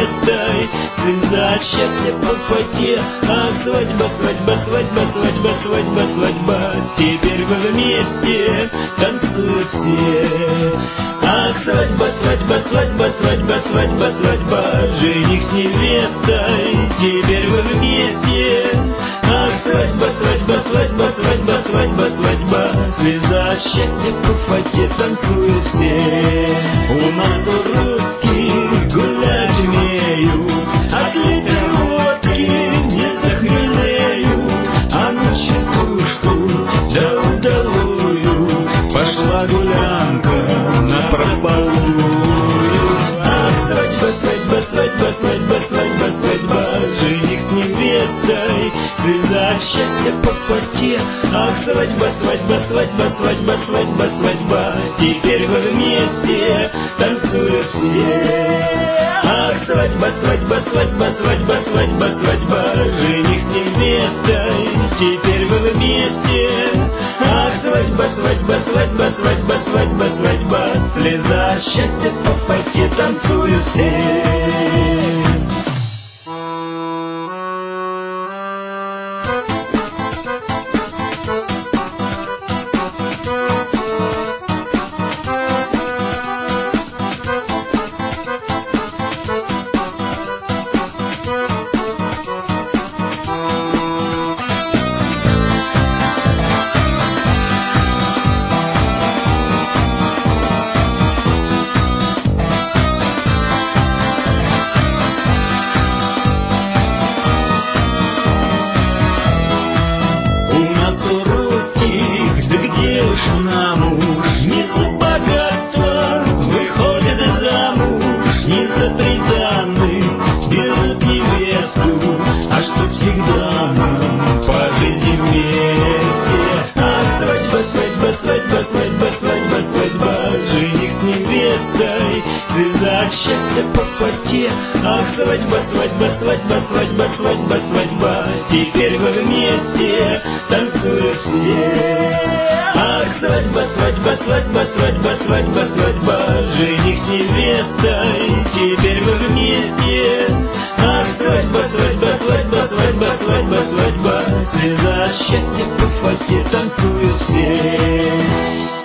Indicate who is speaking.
Speaker 1: невестой, слеза от счастья по фате. Ах, свадьба, свадьба, свадьба, свадьба, свадьба, свадьба. Теперь вы вместе танцуют все. Ах, свадьба, свадьба, свадьба, свадьба, свадьба, свадьба. Жених с невестой, теперь вы вместе. Ах, свадьба, свадьба, свадьба, свадьба, свадьба, свадьба. Слеза от счастья по фате танцуют все. У нас у русских гулять умеют, от литра водки не захмелеют. А на частушку да удалую пошла гулянка напропалую. Ах, свадьба, свадьба, свадьба, свадьба, свадьба, свадьба. Жених с невестой, слеза от счастья по фате. Ах, свадьба, свадьба, свадьба, свадьба, свадьба, свадьба. Теперь вы вместе танцуют все. Ах, свадьба, свадьба, свадьба, свадьба, свадьба, свадьба. Жених с невестой, теперь вы вместе. Ах, свадьба, свадьба, свадьба, свадьба, свадьба, свадьба. Слеза от счастья по фате танцуют все. Нам уж не за богатство выходит замуж, не за приданных берут невесту, а чтоб всегда нам по жизни вместе. А свадьба, свадьба, свадьба, свадьба, свадьба, свадьба. Жених с невестой, слеза от счастья по фате. Ах, свадьба, свадьба, свадьба, свадьба, свадьба, свадьба. Теперь вы вместе танцуют все. Ах, свадьба, свадьба, свадьба, свадьба, свадьба, свадьба. Жених с невестой, теперь вы вместе. Ах, свадьба, свадьба, свадьба, свадьба, свадьба, свадьба. Слеза от счастья по фате танцуют все.